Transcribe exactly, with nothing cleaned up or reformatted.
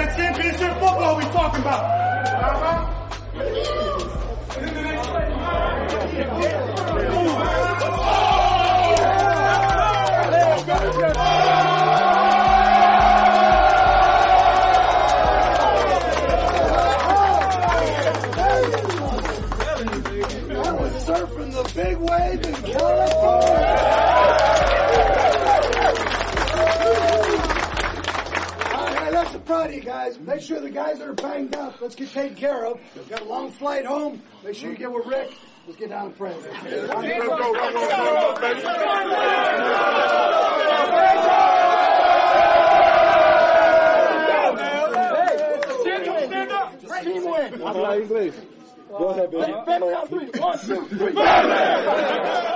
man. Championship football we talking about. Uh-huh. That was surfing the big wave in California. That's the proud of you guys. Make sure the guys that are banged up, let's get taken care of. We've got a long flight home. Make sure you get with Rick. Let's get down and pray. Let's go, let's go, let's go, baby. Stand up. Team win. Habla inglés. Go ahead, baby. Family on three. One, two, three.